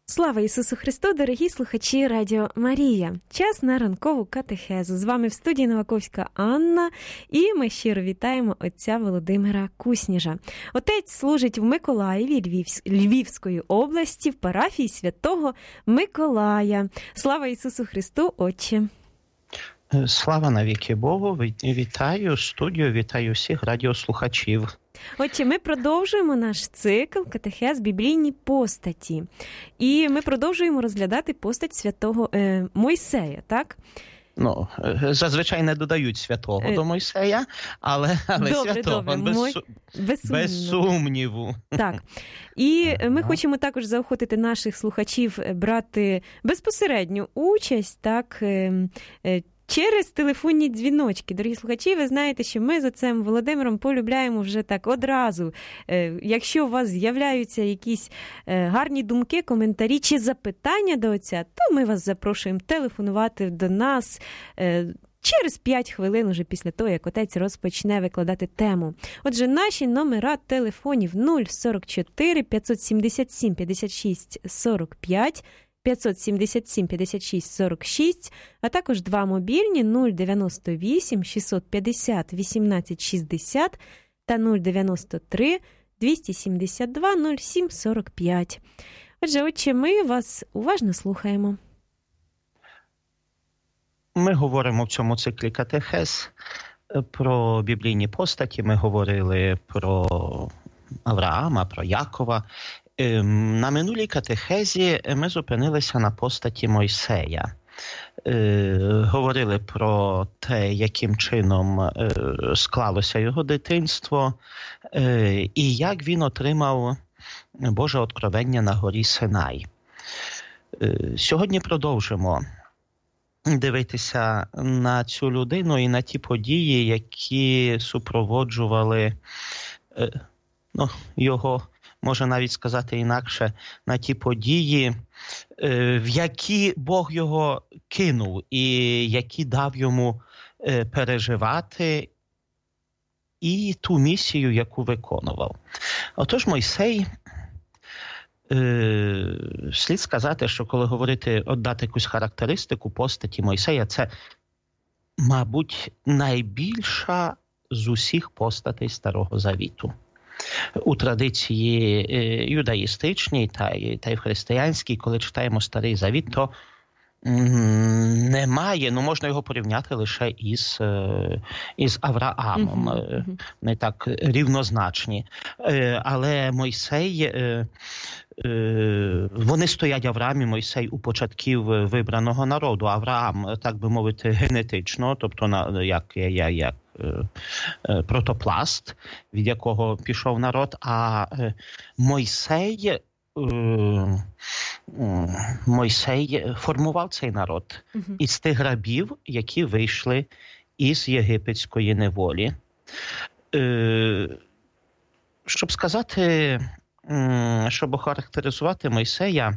Слава Ісусу Христу, дорогі слухачі Радіо Марія. Час на ранкову катехезу. З вами в студії Новаковська Анна, і ми щиро вітаємо отця Володимира Кусніжа. Отець служить в Миколаєві, Львівської області, в парафії Святого Миколая. Слава Ісусу Христу, отче! Слава навіки Богу! Вітаю студію, вітаю всіх радіослухачів. Отже, ми продовжуємо наш цикл «Катехез. Біблійні постаті». І ми продовжуємо розглядати постать святого Мойсея, так? Ну, зазвичай не додають святого до Мойсея, але святого, без сумніву. Так. І ми хочемо також заохотити наших слухачів брати безпосередню участь, так, через телефонні дзвіночки. Дорогі слухачі, ви знаєте, що ми з отцем Володимиром полюбляємо вже так одразу. Якщо у вас з'являються якісь гарні думки, коментарі чи запитання до отця, то ми вас запрошуємо телефонувати до нас через 5 хвилин уже після того, як отець розпочне викладати тему. Отже, наші номера телефонів 044 577 56 45, 577 56 46, а також два мобільні 098 650 18 60 та 093 272 07 45. Отже, отче, ми вас уважно слухаємо. Ми говоримо в цьому циклі «Катехез» про біблійні постаті. Ми говорили про Авраама, про Якова. На минулій катехезі ми зупинилися на постаті Мойсея. Говорили про те, яким чином склалося його дитинство і як він отримав Боже откровення на горі Синай. Сьогодні продовжимо дивитися на цю людину і на ті події, які супроводжували його, може навіть сказати інакше, на ті події, в які Бог його кинув і які дав йому переживати, і ту місію, яку виконував. Отож, Мойсей, слід сказати, що коли говорити, отдати якусь характеристику постаті Мойсея, це, мабуть, найбільша з усіх постатей Старого Завіту. У традиції юдаїстичній та й в християнській, коли читаємо Старий Завіт, то немає, можна його порівняти лише із Авраамом. Не так рівнозначні. Але Мойсей, вони стоять, Авраам і Мойсей, у початків вибраного народу. Авраам, так би мовити, генетично, тобто як протопласт, від якого пішов народ, а Мойсей формував цей народ із тих рабів, які вийшли із єгипетської неволі. Щоб сказати, щоб охарактеризувати Мойсея,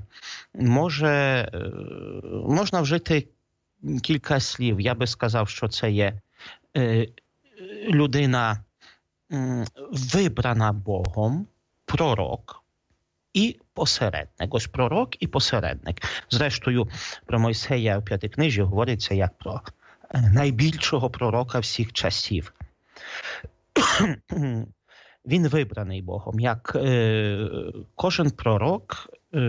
можна вжити кілька слів. Я би сказав, що це є людина вибрана Богом, пророк і посередник. Ось пророк і посередник. Зрештою, про Мойсея в П'ятикнижжі говориться як про найбільшого пророка всіх часів. Він вибраний Богом. Як кожен пророк,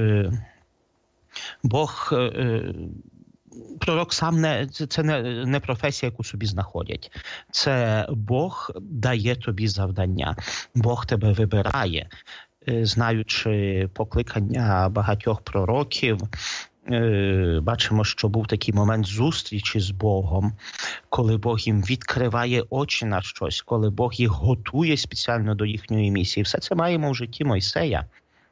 пророк сам це не професія, яку собі знаходять. Це Бог дає тобі завдання. Бог тебе вибирає. Знаючи покликання багатьох пророків, бачимо, що був такий момент зустрічі з Богом, коли Бог їм відкриває очі на щось, коли Бог їх готує спеціально до їхньої місії. Все це маємо в житті Мойсея.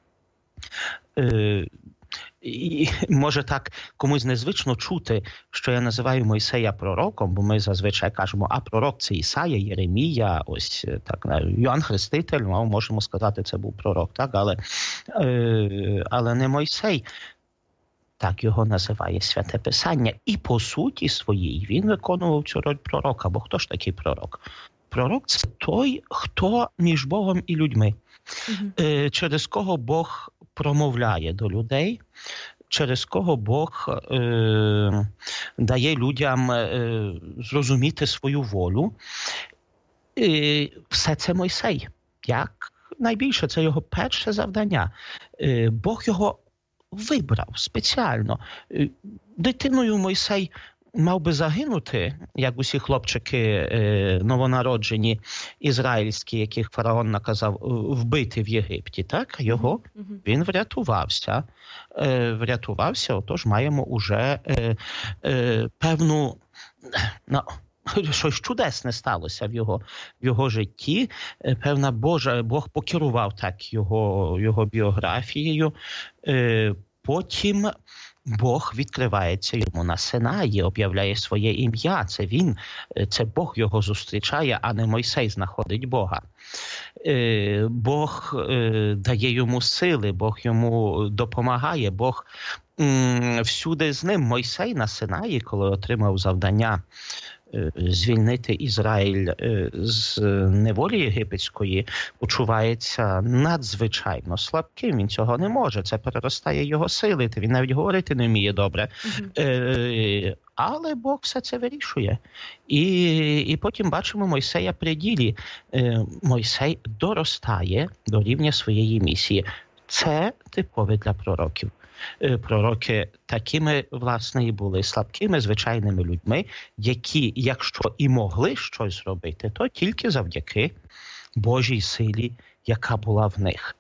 І може так комусь незвично чути, що я називаю Мойсея пророком, бо ми зазвичай кажемо, а пророк це Ісая, Єремія, ось так, Йоанн Хреститель, можемо сказати, це був пророк, так, але не Мойсей. Так його називає Святе Писання. І по суті своїй він виконував цю роль пророка. Бо хто ж такий пророк? Пророк – це той, хто між Богом і людьми, через кого Бог промовляє до людей, через кого Бог дає людям зрозуміти свою волю. Все це Мойсей. Як найбільше, це його перше завдання. Бог його вибрав спеціально. Дитиною Мойсей мав би загинути, як усі хлопчики новонароджені ізраїльські, яких фараон наказав вбити в Єгипті. Так? Його він врятувався. Отож маємо уже певну... Щось чудесне сталося в його житті. Певна Бог покерував так його біографією. Потім Бог відкривається йому на Синаї, об'являє своє ім'я. Це Бог його зустрічає, а не Мойсей знаходить Бога. Бог дає йому сили, Бог йому допомагає, Бог всюди з ним. Мойсей на Синаї, коли отримав завдання звільнити Ізраїль з неволі єгипетської, почувається надзвичайно слабким. Він цього не може. Це переростає його сили. Він навіть говорити не вміє добре. Але Бог все це вирішує. І потім бачимо Мойсея при ділі. Мойсей доростає до рівня своєї місії. Це типове для пророків. Пророки такими, власне, і були слабкими, звичайними людьми, які, якщо і могли щось зробити, то тільки завдяки Божій силі, яка була в них.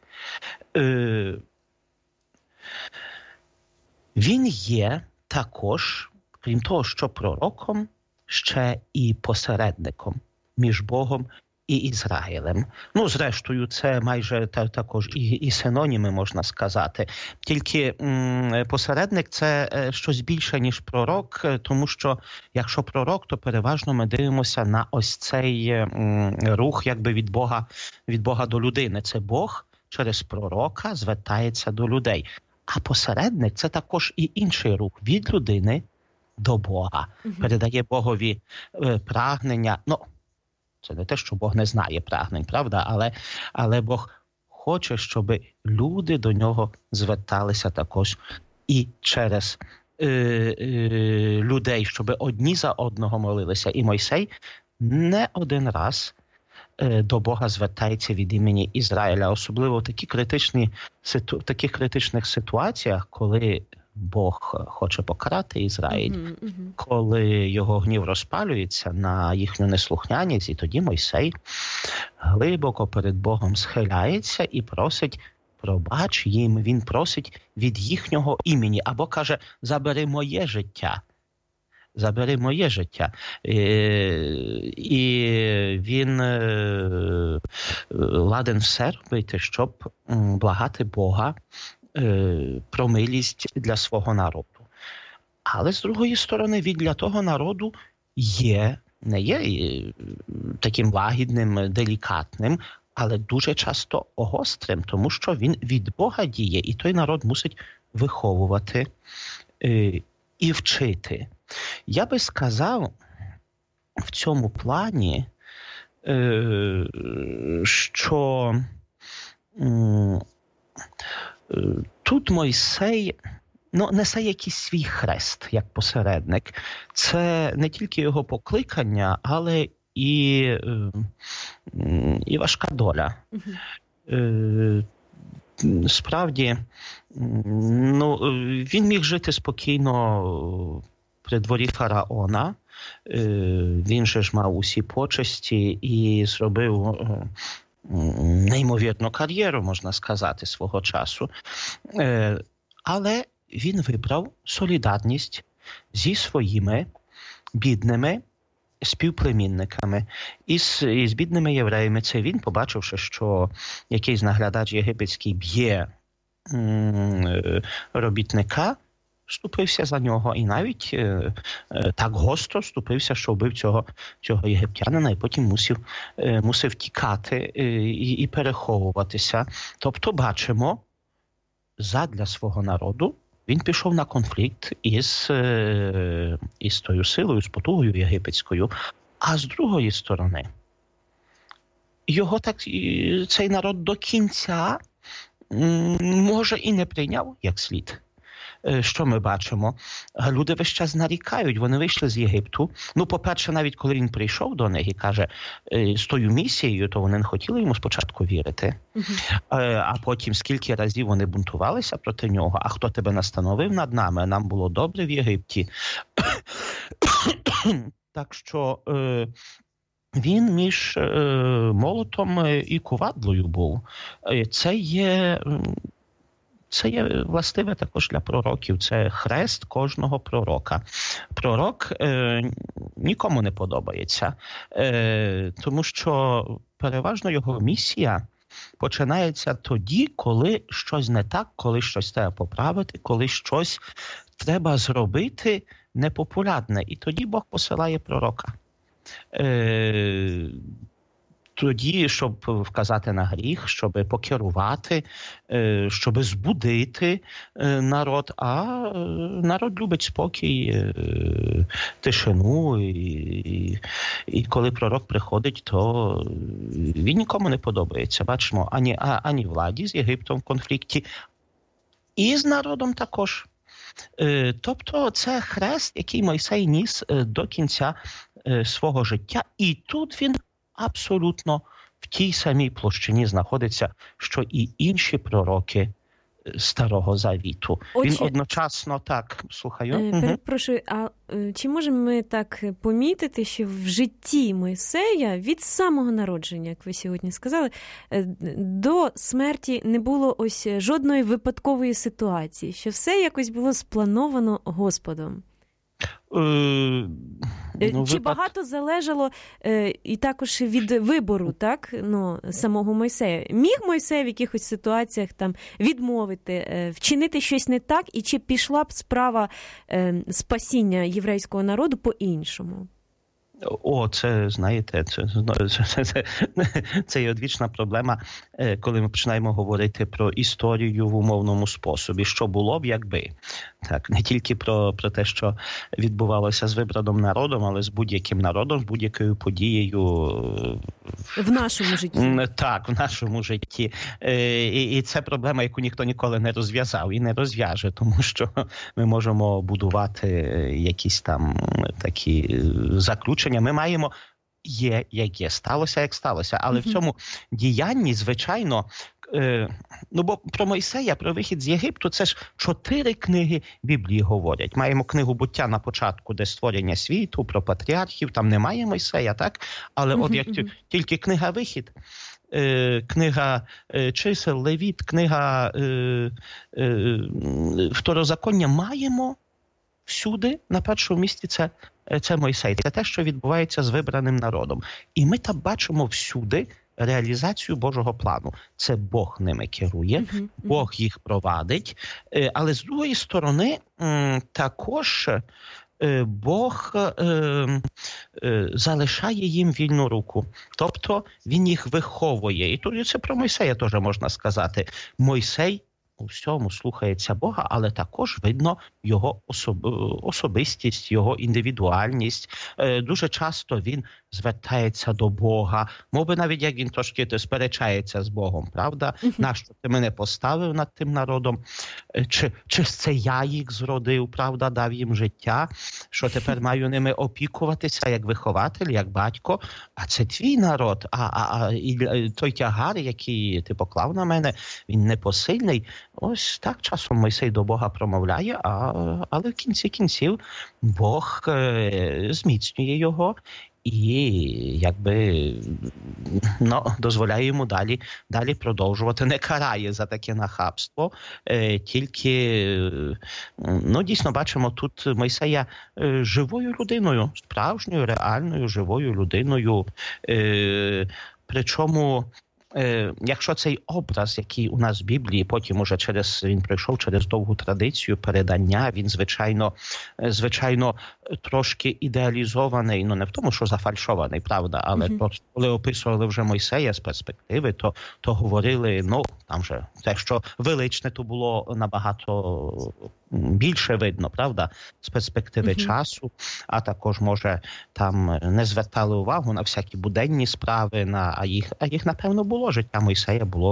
Він є також, крім того, що пророком, ще і посередником між Богом і Ізраїлем. Зрештою, це майже також і синоніми, можна сказати. Тільки посередник – це щось більше, ніж пророк, тому що, якщо пророк, то переважно ми дивимося на ось цей рух якби від Бога до людини. Це Бог через пророка звертається до людей. А посередник – це також і інший рух від людини до Бога. Передає Богові прагнення. Це не те, що Бог не знає прагнень, правда? Але Бог хоче, щоб люди до нього зверталися також і через людей, щоб одні за одного молилися. І Мойсей не один раз до Бога звертається від імені Ізраїля, особливо в таких критичних ситуаціях, коли Бог хоче покарати Ізраїль, коли його гнів розпалюється на їхню неслухняність, і тоді Мойсей глибоко перед Богом схиляється і просить: пробач їм. Він просить від їхнього імені, або каже: забери моє життя. Забери моє життя. І він ладен все робити, щоб благати Бога про милість для свого народу. Але, з другої сторони, він для того народу не є таким лагідним, делікатним, але дуже часто гострим, тому що він від Бога діє, і той народ мусить виховувати і вчити. Я би сказав в цьому плані, що тут Мойсей несе якийсь свій хрест, як посередник. Це не тільки його покликання, але і важка доля. Справді, він міг жити спокійно при дворі фараона. Він же ж мав усі почесті і зробив неймовірну кар'єру, можна сказати, свого часу. Але він вибрав солідарність зі своїми бідними співплемінниками і з бідними євреями. Це він, побачивши, що якийсь наглядач єгипетський б'є робітника, вступився за нього і навіть так гостро вступився, що вбив цього єгиптянина, і потім мусив тікати і переховуватися. Тобто бачимо, задля свого народу він пішов на конфлікт із тою силою, з потугою єгипетською. А з другої сторони, цей народ до кінця може і не прийняв як слід. що ми бачимо? Люди весь час нарікають, вони вийшли з Єгипту. Ну, по-перше, навіть коли він прийшов до них і каже, з тою місією, то вони не хотіли йому спочатку вірити. А потім скільки разів вони бунтувалися проти нього, а хто тебе настановив над нами, нам було добре в Єгипті. Так що він між молотом і ковадлою був. Це є властиве також для пророків. Це хрест кожного пророка. Пророк нікому не подобається, тому що переважно його місія починається тоді, коли щось не так, коли щось треба поправити, коли щось треба зробити непопулярне. І тоді Бог посилає пророка. Тоді, щоб вказати на гріх, щоб покерувати, щоб збудити народ. А народ любить спокій, тишину. І коли пророк приходить, то він нікому не подобається. Бачимо, ані владі з Єгиптом в конфлікті, і з народом також. Тобто це хрест, який Мойсей ніс до кінця свого життя. І тут він абсолютно в тій самій площині знаходиться, що і інші пророки Старого Завіту. Він одночасно, так, слухаю. Перепрошую, а чи можемо ми так помітити, що в житті Мойсея від самого народження, як ви сьогодні сказали, до смерті не було ось жодної випадкової ситуації, що все якось було сплановано Господом? Чи багато залежало і також від вибору, так, самого Мойсея? Міг Мойсей в якихось ситуаціях там відмовити, вчинити щось не так, і чи пішла б справа спасіння єврейського народу по-іншому? Це, знаєте, це є одвічна проблема, коли ми починаємо говорити про історію в умовному способі. Що було б, якби? Так, не тільки про те, що відбувалося з вибраним народом, але з будь-яким народом, з будь-якою подією. В нашому житті. Так, в нашому житті. І це проблема, яку ніхто ніколи не розв'язав і не розв'яже, тому що ми можемо будувати якісь там такі заключення. Ми маємо як є, сталося, як сталося. Але в цьому діянні, звичайно, бо про Мойсея, про вихід з Єгипту, це ж 4 книги Біблії говорять. Маємо книгу «Буття» на початку, де створення світу, про патріархів, там немає Мойсея, так? Але от як тільки книга «Вихід», книга «Чисел», «Левіт», книга «Второзаконня» маємо всюди, на першому місці це Мойсей. Це те, що відбувається з вибраним народом. І ми там бачимо всюди реалізацію Божого плану. Це Бог ними керує, Бог їх провадить. Але з другої сторони, також Бог залишає їм вільну руку. Тобто він їх виховує. І тут це про Мойсея теж можна сказати. Мойсей у всьому слухається Бога, але також видно його особистість, його індивідуальність. Дуже часто він звертається до Бога. Мовби навіть як він трошки сперечається з Богом, правда? Нащо ти мене поставив над тим народом? Чи це я їх зродив, правда, дав їм життя? Що тепер маю ними опікуватися як вихователь, як батько? А це твій народ. І той тягар, який ти поклав на мене, він непосильний. Ось так часом Мойсей до Бога промовляє, але в кінці кінців Бог зміцнює його і дозволяє йому далі продовжувати, не карає за таке нахабство. Тільки, дійсно бачимо тут Мойсея живою людиною, справжньою, реальною, живою людиною. Причому, якщо цей образ, який у нас в Біблії, потім уже він пройшов через довгу традицію передання, він, звичайно, трошки ідеалізований, не в тому, що зафальшований, правда, але коли описували вже Мойсея з перспективи, то говорили, там же те, що величне, то було набагато більше видно, правда, з перспективи часу, а також, може, там не звертали увагу на всякі буденні справи, а їх, напевно, було. Життя Мойсея було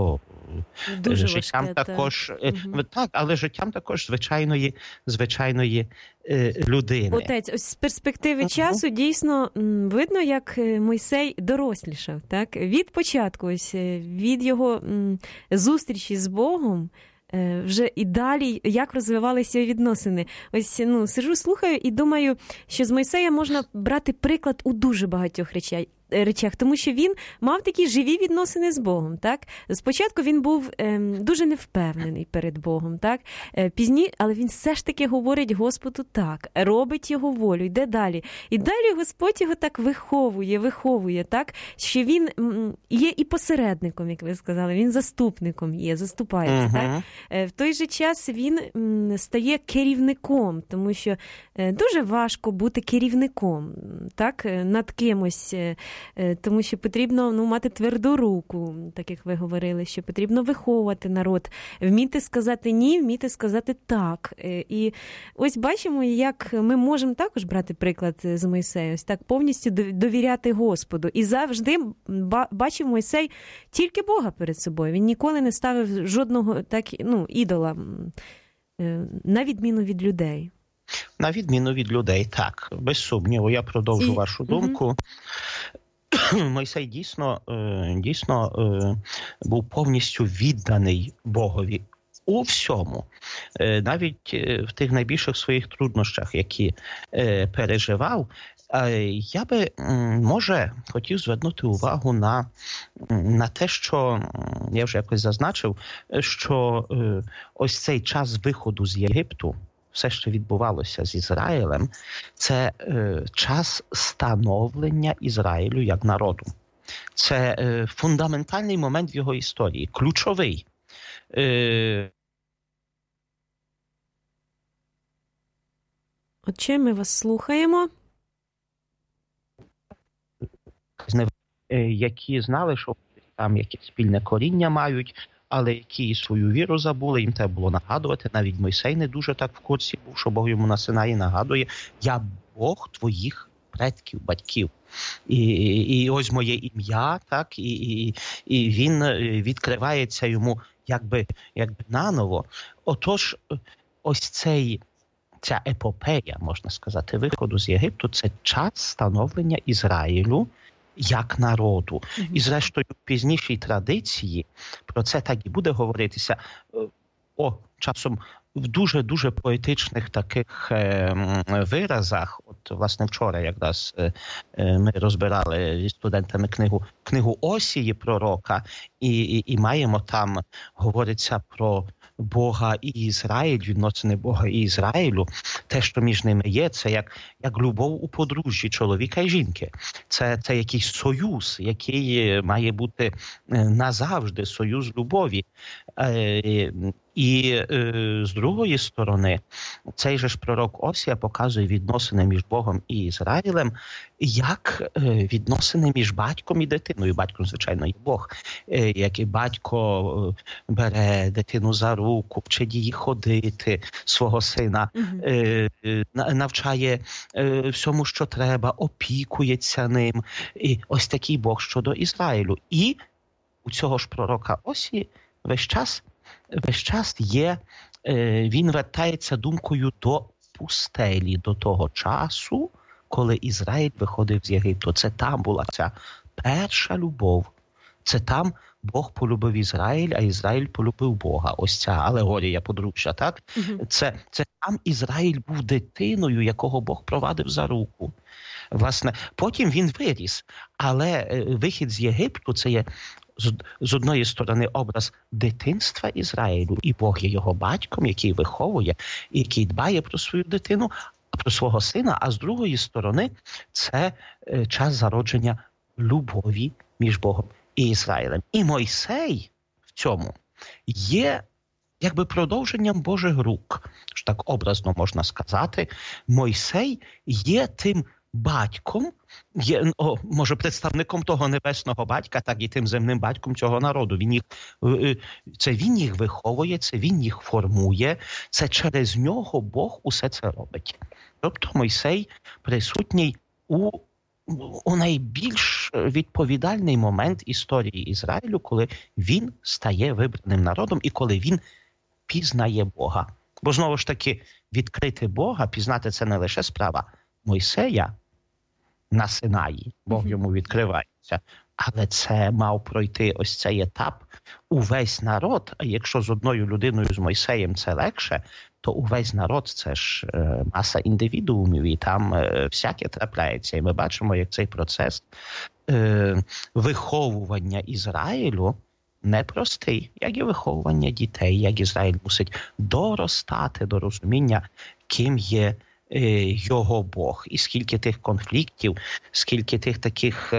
Дуже життям важке, також, так. так, але життям також звичайної людини. Отець, ось з перспективи часу дійсно видно, як Мойсей дорослішав, так? Від початку, ось від його зустрічі з Богом, вже і далі, як розвивалися відносини. Ось, сиджу, слухаю і думаю, що з Мойсея можна брати приклад у дуже багатьох речах, тому що він мав такі живі відносини з Богом, так? Спочатку він був дуже невпевнений перед Богом, так? Але він все ж таки говорить Господу так, робить його волю, йде далі. І далі Господь його так виховує, так? Що він є і посередником, як ви сказали, він заступником є, заступається, так? В той же час він стає керівником, тому що дуже важко бути керівником, так? Над кимось, тому що потрібно мати тверду руку, так як ви говорили, що потрібно виховувати народ, вміти сказати ні, вміти сказати так. І ось бачимо, як ми можемо також брати приклад з Мойсея, ось так повністю довіряти Господу. І завжди бачив Мойсей тільки Бога перед собою. Він ніколи не ставив жодного ідола, на відміну від людей. На відміну від людей, так. Без сумніву, я продовжу вашу думку. Мойсей дійсно був повністю відданий Богові у всьому. Навіть в тих найбільших своїх труднощах, які переживав, я би, може, хотів звернути увагу на те, що, я вже якось зазначив, що ось цей час виходу з Єгипту, все, що відбувалося з Ізраїлем, це час становлення Ізраїлю як народу. Це фундаментальний момент в його історії, ключовий. Отче, ми вас слухаємо. Які знали, що там якесь спільне коріння мають, але які свою віру забули, їм треба було нагадувати. Навіть Мойсей не дуже так в курсі був, що Бог йому на Синаї нагадує: я Бог твоїх предків, батьків. І ось моє ім'я, так, і він відкривається йому якби наново. Отож, ось ця епопея, можна сказати, виходу з Єгипту, це час становлення Ізраїлю як народу. І зрештою, в пізнішій традиції про це так і буде говоритися часом в дуже-дуже поетичних таких виразах. От, власне, вчора якраз ми розбирали зі студентами книгу Осії пророка, і маємо там, говориться про Бога і Ізраїль, відносини Бога і Ізраїлю. Те, що між ними є, це як любов у подружжі чоловіка і жінки. Це якийсь союз, який має бути назавжди, союз любові. І з другої сторони, цей же ж пророк Осія показує відносини між Богом і Ізраїлем як відносини між батьком і дитиною. Батьком, звичайно, є Бог. Як і батько бере дитину за руку, вчить її ходити, свого сина, навчає всьому, що треба, опікується ним. І ось такий Бог щодо Ізраїлю. І у цього ж пророка Осії весь час є, він вертається думкою до пустелі, до того часу, коли Ізраїль виходив з Єгипту. Це там була ця перша любов. Це там Бог полюбив Ізраїль, а Ізраїль полюбив Бога. Ось ця алегорія подружжя, так? Це там Ізраїль був дитиною, якого Бог провадив за руку. Власне, потім він виріс, але вихід з Єгипту – це є з одної сторони образ дитинства Ізраїлю, і Бог є його батьком, який виховує, який дбає про свою дитину, про свого сина, а з другої сторони це час зародження любові між Богом і Ізраїлем. І Мойсей в цьому є якби продовженням Божих рук, що так образно можна сказати. Мойсей є тим батьком, може представником того небесного батька, так і тим земним батьком цього народу. Це він їх виховує, це він їх формує, це через нього Бог усе це робить. Тобто Мойсей присутній у у найбільш відповідальний момент історії Ізраїлю, коли він стає вибраним народом і коли він пізнає Бога. Бо, знову ж таки, відкрити Бога, пізнати це не лише справа Мойсея на Синаї, Бог йому відкривається, але це мав пройти ось цей етап увесь народ. А якщо з одною людиною, з Мойсеєм, це легше, то увесь народ – це ж маса індивідуумів, і там всяке трапляється. І ми бачимо, як цей процес виховування Ізраїлю непростий, як і виховування дітей, як Ізраїль мусить доростати до розуміння, ким є його Бог. І скільки тих конфліктів, скільки тих таких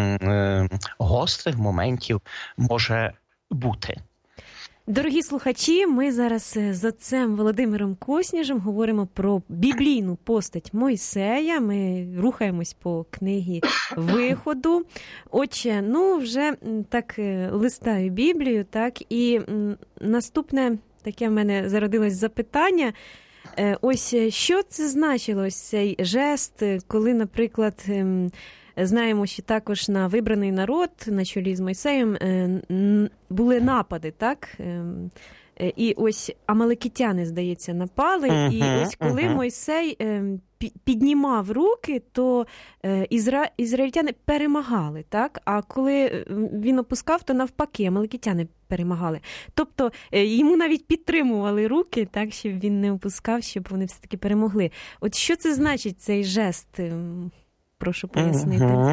гострих моментів може бути. Дорогі слухачі, ми зараз з отцем Володимиром Косніжем говоримо про біблійну постать Мойсея. Ми рухаємось по книгі Виходу. Отче, вже так листаю Біблію, так, і наступне таке в мене зародилось запитання. Ось що це значило, ось цей жест, коли, наприклад, знаємо, що також на вибраний народ на чолі з Мойсеєм були напади, так? І ось амалекітяни, здається, напали. І ось коли Мойсей піднімав руки, то ізраїльтяни перемагали, так? А коли він опускав, то навпаки, амалекітяни перемагали. Тобто йому навіть підтримували руки, так, щоб він не опускав, щоб вони все-таки перемогли. От що це значить, цей жест? Прошу пояснити.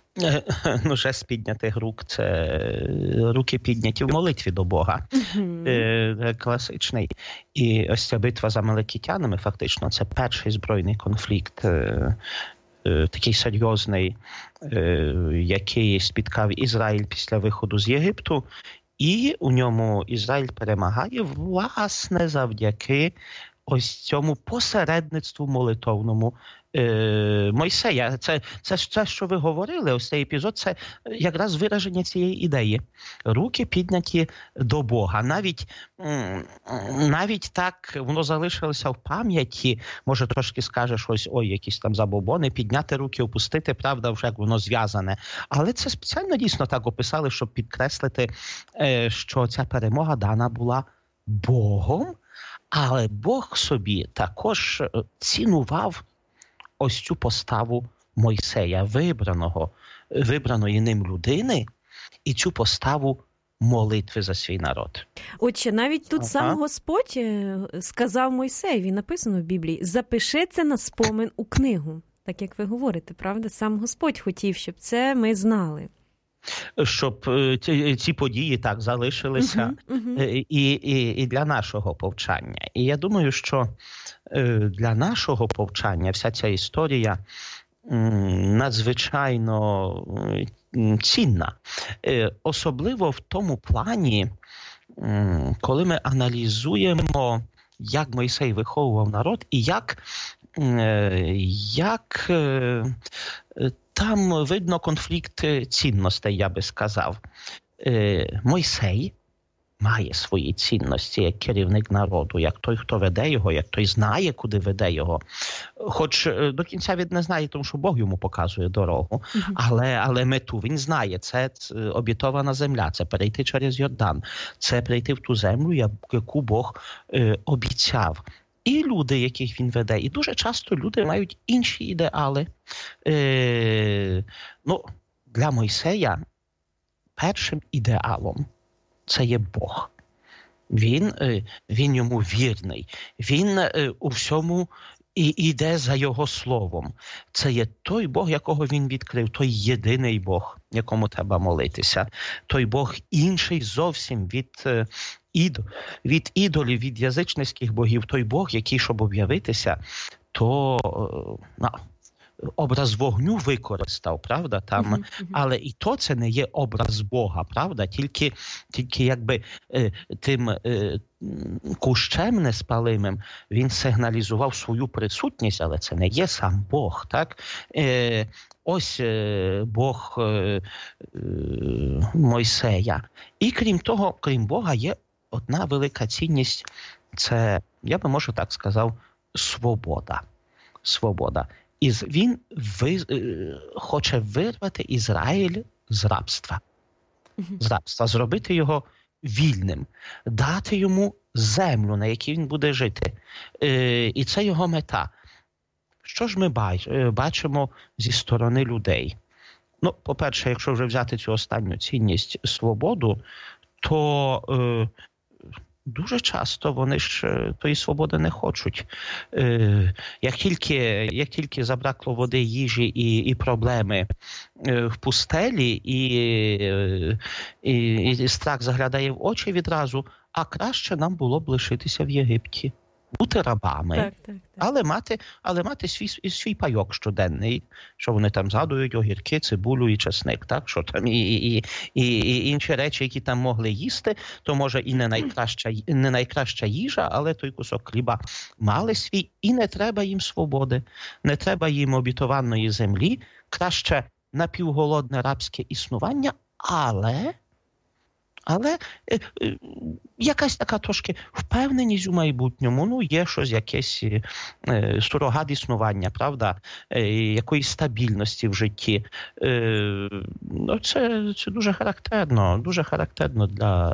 Жест піднятих рук – це руки підняті в молитві до Бога. Класичний. І ось ця битва з амалекітянами, фактично, це перший збройний конфлікт, такий серйозний, який спіткав Ізраїль після виходу з Єгипту. І у ньому Ізраїль перемагає, власне, завдяки ось цьому посередництву молитовному Мойсея. Це, що ви говорили, ось цей епізод, це якраз вираження цієї ідеї. Руки підняті до Бога. Навіть так воно залишилося в пам'яті. Може, трошки скажеш, ось, якісь там забобони, підняти руки, опустити, правда, вже як воно зв'язане. Але це спеціально дійсно так описали, щоб підкреслити, що ця перемога дана була Богом, але Бог собі також цінував ось цю поставу Мойсея, вибраної ним людини, і цю поставу молитви за свій народ. Отже, навіть тут сам Господь сказав Мойсеєві, написано в Біблії, запиши це на спомин у книгу. Так як ви говорите, правда? Сам Господь хотів, щоб це ми знали. Щоб ці події так залишилися і для нашого повчання. І я думаю, що для нашого повчання вся ця історія надзвичайно цінна. Особливо в тому плані, коли ми аналізуємо, як Мойсей виховував народ і як там видно конфлікт цінностей, я би сказав. Мойсей має свої цінності як керівник народу, як той, хто веде його, як той знає, куди веде його. Хоч до кінця він не знає, тому що Бог йому показує дорогу, але мету він знає. Це обітована земля, це перейти через Йордан, це прийти в ту землю, яку Бог обіцяв. І люди, яких він веде. І дуже часто люди мають інші ідеали. Для Мойсея першим ідеалом це є Бог. Він йому вірний. Він у всьому і йде за його словом. Це є той Бог, якого він відкрив, той єдиний Бог, якому треба молитися. Той Бог інший зовсім від ідолів, від язичницьких богів. Той Бог, який, щоб об'явитися, то образ вогню використав, правда? Там, але і то це не є образ Бога, правда? Тільки якби тим кущем неспалимим він сигналізував свою присутність, але це не є сам Бог, так? Ось Бог Мойсея. І крім того, крім Бога, є одна велика цінність – це, я би, може так сказав, свобода. Свобода. І він хоче вирвати Ізраїль з рабства. З рабства, зробити його вільним, дати йому землю, на якій він буде жити. І це його мета. Що ж ми бачимо зі сторони людей? Ну, по-перше, якщо вже взяти цю останню цінність – свободу, то дуже часто вони ж тої свободи не хочуть. Як тільки забракло води, їжі і проблеми в пустелі, і страх заглядає в очі відразу, а краще нам було б лишитися в Єгипті. Бути рабами, так. але мати свій пайок щоденний, що вони там згадують огірки, цибулю і чесник, так? Що там і інші речі, які там могли їсти, то може і не найкраща їжа, але той кусок хліба мали свій, і не треба їм свободи, не треба їм обітованої землі, краще напівголодне рабське існування, але якась така трошки впевненість у майбутньому, ну, є щось, якесь сурогат існування, правда, якоїсь стабільності в житті. Ну, це дуже характерно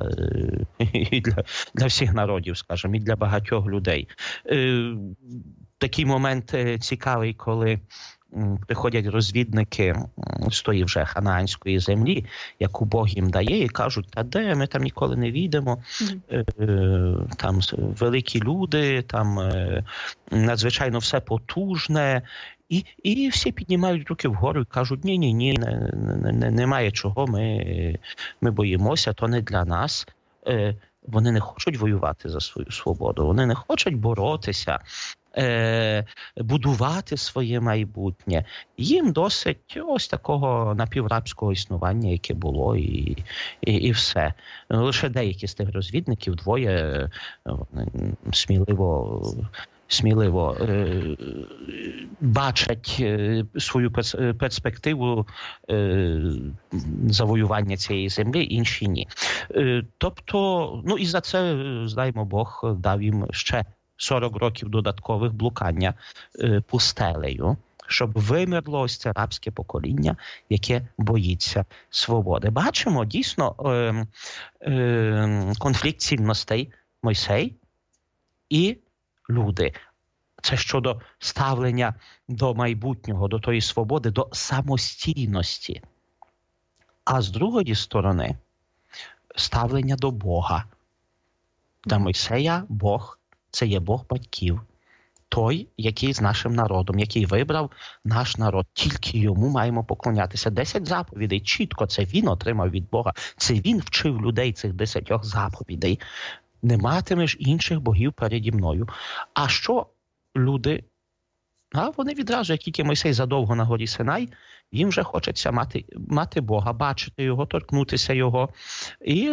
для всіх народів, скажімо, і для багатьох людей. Такий момент цікавий, коли приходять розвідники з тої вже ханаанської землі, яку Бог їм дає, і кажуть, та де, ми там ніколи не війдемо, там великі люди, там надзвичайно все потужне, і всі піднімають руки вгору і кажуть, ні, немає чого, ми боїмося, то не для нас. Вони не хочуть воювати за свою свободу, вони не хочуть боротися, будувати своє майбутнє. Їм досить ось такого напіврабського існування, яке було, і все. Лише деякі з тих розвідників, двоє сміливо бачать свою перспективу завоювання цієї землі, інші ні. Тобто, ну і за це, знаємо, Бог дав їм ще 40 років додаткових блукання пустелею, щоб вимерло ось це рабське покоління, яке боїться свободи. Бачимо, дійсно, конфлікт цінностей Мойсей і люди. Це щодо ставлення до майбутнього, до тої свободи, до самостійності. А з другої сторони, ставлення до Бога. Для Мойсея Бог – це є Бог батьків. Той, який з нашим народом, який вибрав наш народ. Тільки йому маємо поклонятися. 10 заповідей. Чітко це він отримав від Бога. Це він вчив людей цих 10 заповідей. Не матимеш інших богів переді мною. А що люди? Вони відразу, як тільки Мойсей задовго на горі Синай, їм вже хочеться мати Бога, бачити його, торкнутися його. І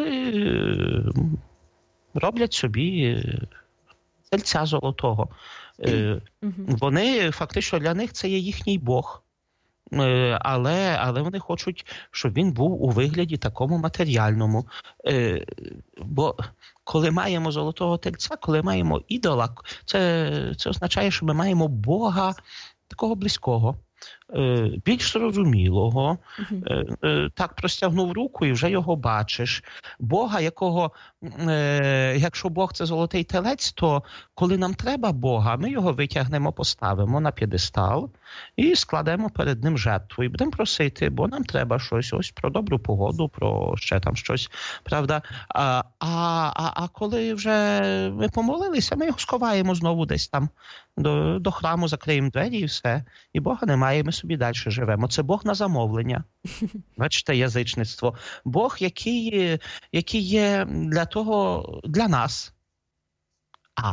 роблять собі тельця золотого. Вони, фактично, для них це є їхній Бог. Але вони хочуть, щоб він був у вигляді такому матеріальному. Бо коли маємо золотого тельця, коли маємо ідола, це означає, що ми маємо Бога такого близького, більш зрозумілого. Так простягнув руку і вже його бачиш. Бога, якого, якщо Бог – це золотий телець, то коли нам треба Бога, ми його витягнемо, поставимо на п'єдестал і складемо перед ним жертву. І будемо просити, бо нам треба щось, ось про добру погоду, про ще там щось, правда? А коли вже ми помолилися, ми його сховаємо знову десь там до храму, закриємо двері і все. І Бога немає, ми собі далі живемо. Це Бог на замовлення. Бачите, язичництво. Бог, який є для нас. А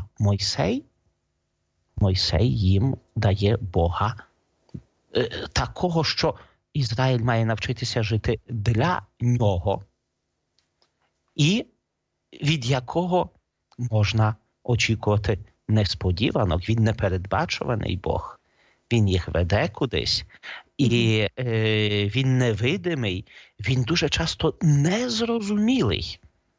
Мойсей їм дає Бога такого, що Ізраїль має навчитися жити для нього. І від якого можна очікувати несподіванок. Він непередбачуваний Бог. Він їх веде кудись. І він невидимий. Він дуже часто незрозумілий.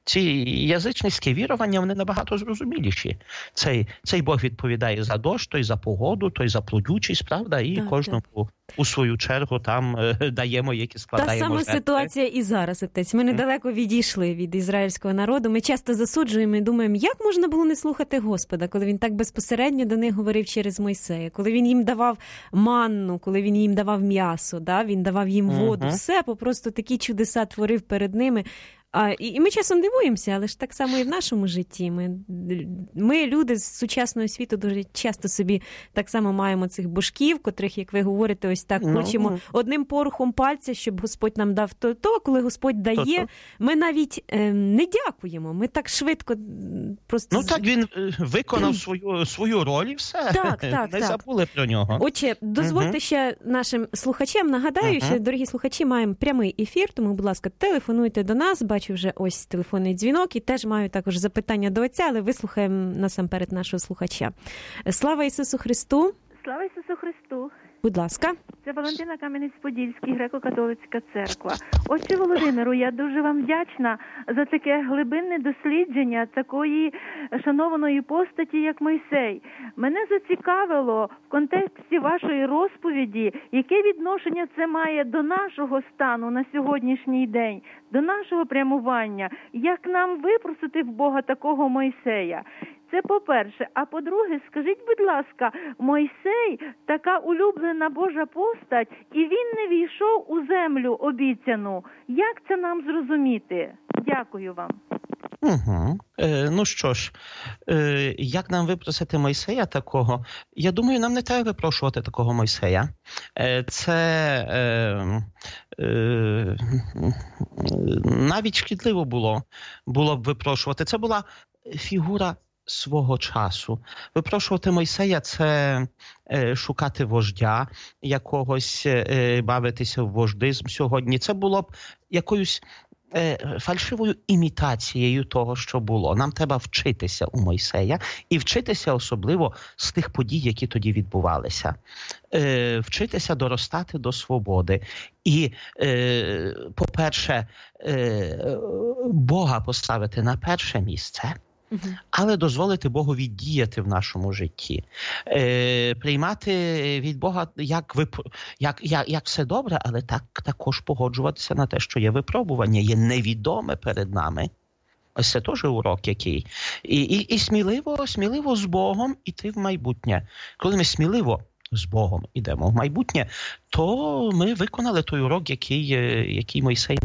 ці язичницькі вірування, вони набагато зрозуміліші. Цей Бог відповідає за дощ, той за погоду, той за плодючість, правда? І кожному у свою чергу там даємо, які складаємо жертви. Та сама ситуація і зараз, отець. Ми недалеко відійшли від ізраїльського народу. Ми часто засуджуємо і думаємо, як можна було не слухати Господа, коли він так безпосередньо до них говорив через Мойсея, коли він їм давав манну, коли він їм давав м'ясо, да? Він давав їм воду, все, попросту такі чудеса творив перед ними. І ми часом дивуємося, але ж так само і в нашому житті. Ми, люди з сучасного світу, дуже часто собі так само маємо цих божків, котрих, як ви говорите, ось так хочемо одним порухом пальця, щоб Господь нам дав то, коли Господь дає, ми навіть не дякуємо. Ми так швидко просто... Ну так, він виконав свою роль і все. Так. Не забули про нього. Отже, дозвольте ще нашим слухачам, нагадаю, що, дорогі слухачі, маємо прямий ефір, тому, будь ласка, телефонуйте до нас, бачу вже ось телефонний дзвінок, і теж маю також запитання до отця, але вислухаємо насамперед нашого слухача. Слава Ісусу Христу! Слава Ісусу Христу! Будь ласка. Це Валентина Кам'янець-Подільський, греко-католицька церква. Отче Володимиру, я дуже вам вдячна за таке глибинне дослідження такої шанованої постаті, як Мойсей. Мене зацікавило в контексті вашої розповіді, яке відношення це має до нашого стану на сьогоднішній день, до нашого прямування, як нам випросити в Бога такого Мойсея. Це по-перше. А по-друге, скажіть, будь ласка, Мойсей – така улюблена Божа постать, і він не війшов у землю обіцяну. Як це нам зрозуміти? Дякую вам. Ну що ж, як нам випросити Мойсея такого? Я думаю, нам не треба випрошувати такого Мойсея. Це навіть шкідливо було б випрошувати. Це була фігура свого часу. Випрошувати Мойсея – це шукати вождя, якогось бавитися в вождизм сьогодні. Це було б якоюсь фальшивою імітацією того, що було. Нам треба вчитися у Мойсея і вчитися особливо з тих подій, які тоді відбувалися. Вчитися доростати до свободи. І, по-перше, Бога поставити на перше місце, але дозволити Богові діяти в нашому житті. Приймати від Бога як все добре, але також погоджуватися на те, що є випробування, є невідоме перед нами. Ось це теж урок який. І сміливо з Богом іти в майбутнє. Коли ми сміливо з Богом ідемо в майбутнє, то ми виконали той урок, який Мойсей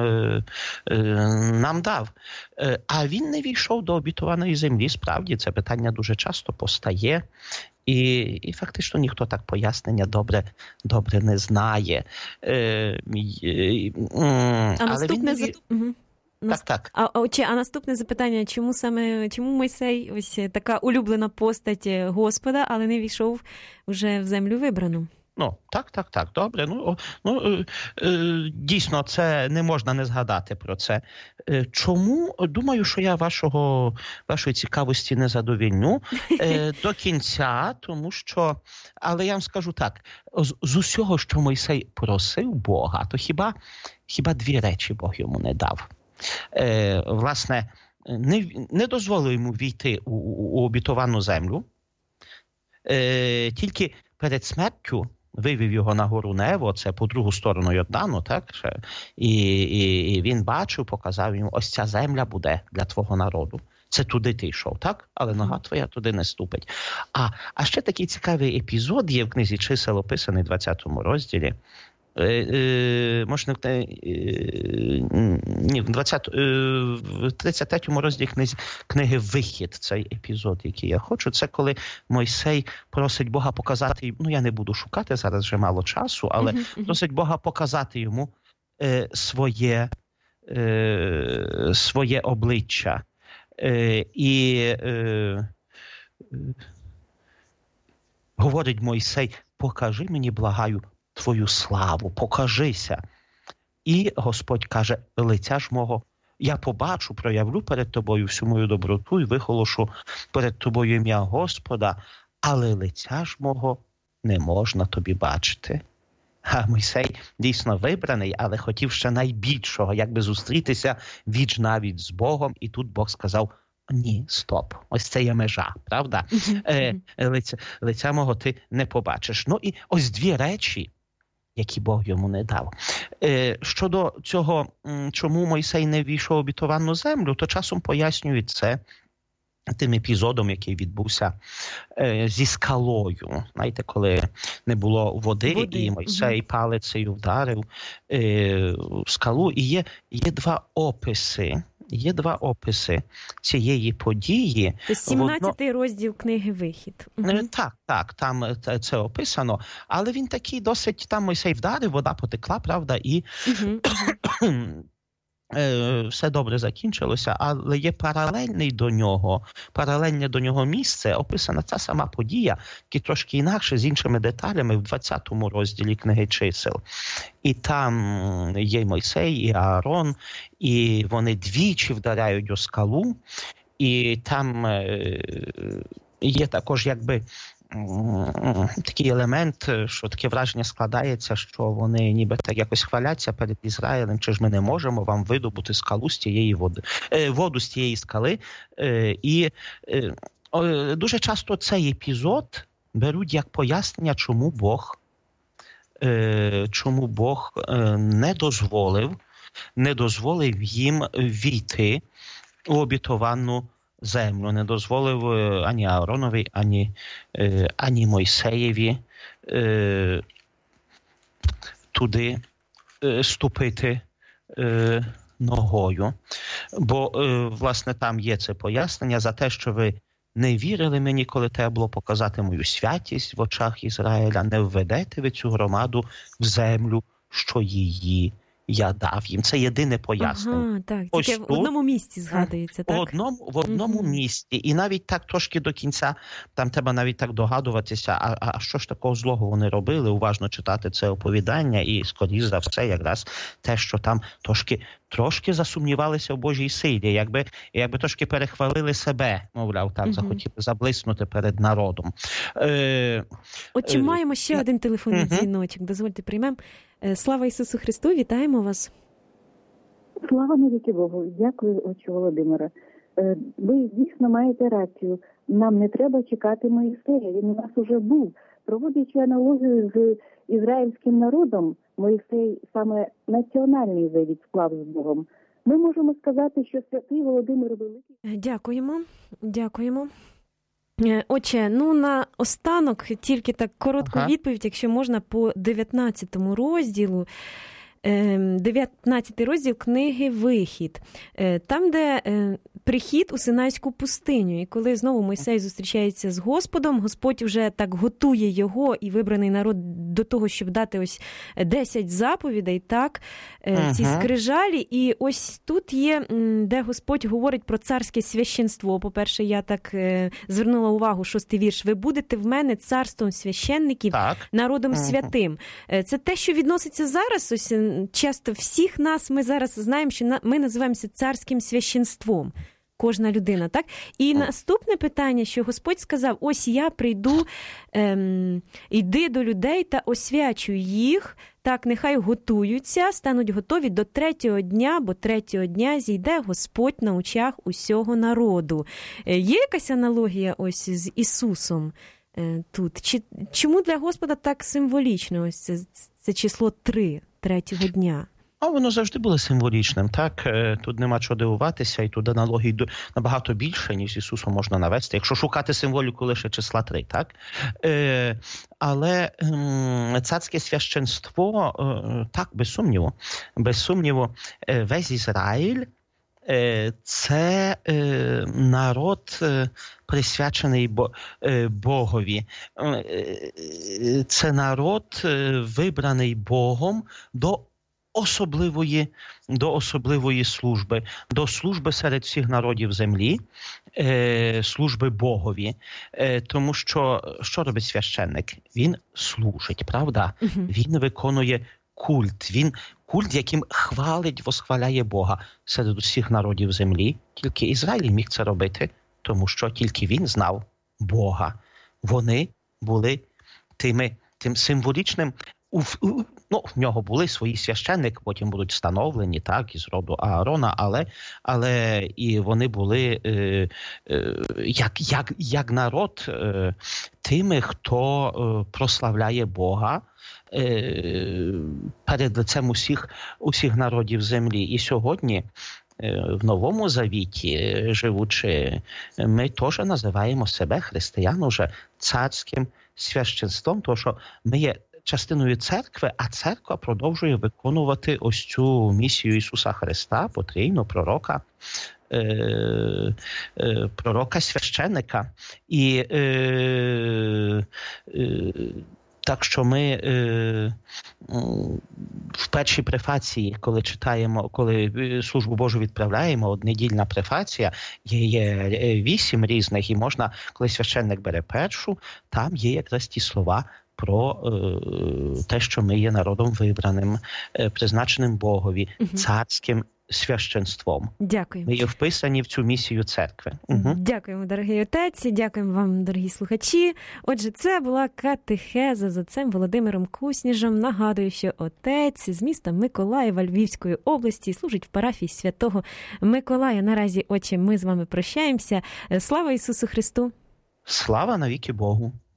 нам дав. А він не війшов до обітованої землі. Справді, це питання дуже часто постає. І фактично ніхто так пояснення добре не знає. Але він Так. А наступне запитання, чому Мойсей, ось така улюблена постать Господа, але не війшов вже в землю вибрану? Так, добре. Дійсно, це не можна не згадати про це. Чому? Думаю, що я вашої цікавості не задовільню до кінця, тому що, але я вам скажу так, з усього, що Мойсей просив Бога, то хіба дві речі Бог йому не дав. Власне, не дозволив йому війти у обітовану землю, тільки перед смертю вивів його на гору Нево, це по другу сторону Йордану, так? І він бачив, показав йому, ось ця земля буде для твого народу. Це туди ти йшов, так? Але нога твоя туди не ступить. А ще такий цікавий епізод є в книзі «Чисел», описаний в 20-му розділі. В 33-му розділі книги «Вихід», цей епізод, який я хочу, це коли Мойсей просить Бога показати, я не буду шукати, зараз вже мало часу, але просить Бога показати йому своє обличчя. І говорить Мойсей, покажи мені, благаю, твою славу, покажися. І Господь каже, лиця ж мого я побачу, проявлю перед тобою всю мою доброту і виголошу перед тобою ім'я Господа, але лиця ж мого не можна тобі бачити. А Мойсей дійсно вибраний, але хотів ще найбільшого, якби зустрітися віч навіть з Богом. І тут Бог сказав: ні, стоп, ось це є межа, правда? Лиця мого ти не побачиш. Ну і ось дві речі, які Бог йому не дав. Щодо цього, чому Мойсей не ввійшов в обітовану землю, то часом пояснюють це тим епізодом, який відбувся зі скалою. Знаєте, коли не було води. І Мойсей палицею вдарив скалу. І є два описи. Є два описи цієї події. Це 17-й розділ книги «Вихід». Так, там це описано. Але він такий досить, там Мойсей вдарив, вода потекла, правда, і все добре закінчилося, але є паралельне до нього місце, описана ця сама подія, тільки трошки інакше, з іншими деталями в 20-му розділі книги «Чисел». І там є Мойсей і Аарон, і вони двічі вдаряють у скалу, і там є також якби такий елемент, що таке враження складається, що вони ніби так якось хваляться перед Ізраїлем, чи ж ми не можемо вам видобути скалу з тієї воду з тієї скали. І дуже часто цей епізод беруть як пояснення, чому Бог не дозволив їм війти у обітовану землю, не дозволив ані Ааронові, ані Мойсеєві туди ступити ногою. Бо, власне, там є це пояснення за те, що ви не вірили мені, коли треба було показати мою святість в очах Ізраїля, не введете ви цю громаду в землю, що її я дав їм. Це єдине пояснення. Так, тільки в одному місці згадується, так? В одному місці. І навіть так трошки до кінця, там треба навіть так догадуватися, а що ж такого злого вони робили, уважно читати це оповідання, і, скоріш за все, якраз те, що там трошки засумнівалися в Божій силі, якби трошки перехвалили себе, мовляв, так, захотіли заблиснути перед народом. Отже, маємо ще один телефонний дзвіночок. Дозвольте, приймемо. Слава Ісусу Христу, вітаємо вас. Слава навіки Богу. Дякую, отче Володимире. Ви дійсно маєте рацію. Нам не треба чекати Моїсея, він у нас уже був. Проводячи аналогію з ізраїльським народом, Моїсей саме національний завіт склав з Богом. Ми можемо сказати, що святий Володимир Великий... Дякуємо. Отже, на останок тільки так коротку відповідь, якщо можна, по 19-му розділу. 19 розділ книги «Вихід». Там, де прихід у Синайську пустиню. І коли знову Мойсей зустрічається з Господом, Господь вже так готує його і вибраний народ до того, щоб дати ось 10 заповідей, так, ці скрижалі. І ось тут є, де Господь говорить про царське священство. По-перше, я так звернула увагу, 6-й вірш. «Ви будете в мене царством священників, народом святим». Це те, що відноситься зараз, ось часто всіх нас, ми зараз знаємо, що ми називаємося царським священством. Кожна людина, так? І наступне питання, що Господь сказав, ось я прийду, йди до людей та освячую їх, так, нехай готуються, стануть готові до 3-го дня, бо 3-го дня зійде Господь на очах усього народу. Є якась аналогія ось з Ісусом тут? Чому для Господа так символічно ось це число 3, 3-го дня? Воно завжди було символічним, так? Тут нема чого дивуватися, і тут аналогій набагато більше, ніж Ісусу можна навести, якщо шукати символіку лише числа 3, так? Але царське священство, так, без сумніву, весь Ізраїль – це народ, присвячений Богові. Це народ, вибраний Богом до особливої служби, до служби серед всіх народів землі, служби Богові. Тому що робить священник? Він служить, правда? Він виконує культ. Культ, яким хвалить, восхваляє Бога серед усіх народів землі. Тільки Ізраїль міг це робити, тому що тільки він знав Бога. Вони були тим символічним в нього були свої священники, потім будуть встановлені, так, із роду Аарона, але і вони були як народ тими, хто прославляє Бога перед лицем усіх народів землі. І сьогодні в Новому Завіті, живучи, ми теж називаємо себе християн уже царським священством, тому що ми є частиною церкви, а церква продовжує виконувати ось цю місію Ісуса Христа, потрійну пророка священника. І так що ми в першій префації, коли читаємо, коли службу Божу відправляємо, недільна префація, є 8 різних, і можна, коли священник бере першу, там є якраз ті слова про те, що ми є народом вибраним, призначеним Богові, царським священством. Дякуємо. Ми є вписані в цю місію церкви. Дякуємо, дорогий отець, дякуємо вам, дорогі слухачі. Отже, це була катехеза з отцем Володимиром Кусніжем. Нагадую, що отець з міста Миколаєва Львівської області служить в парафії Святого Миколая. Наразі, отче, ми з вами прощаємося. Слава Ісусу Христу! Слава навіки Богу!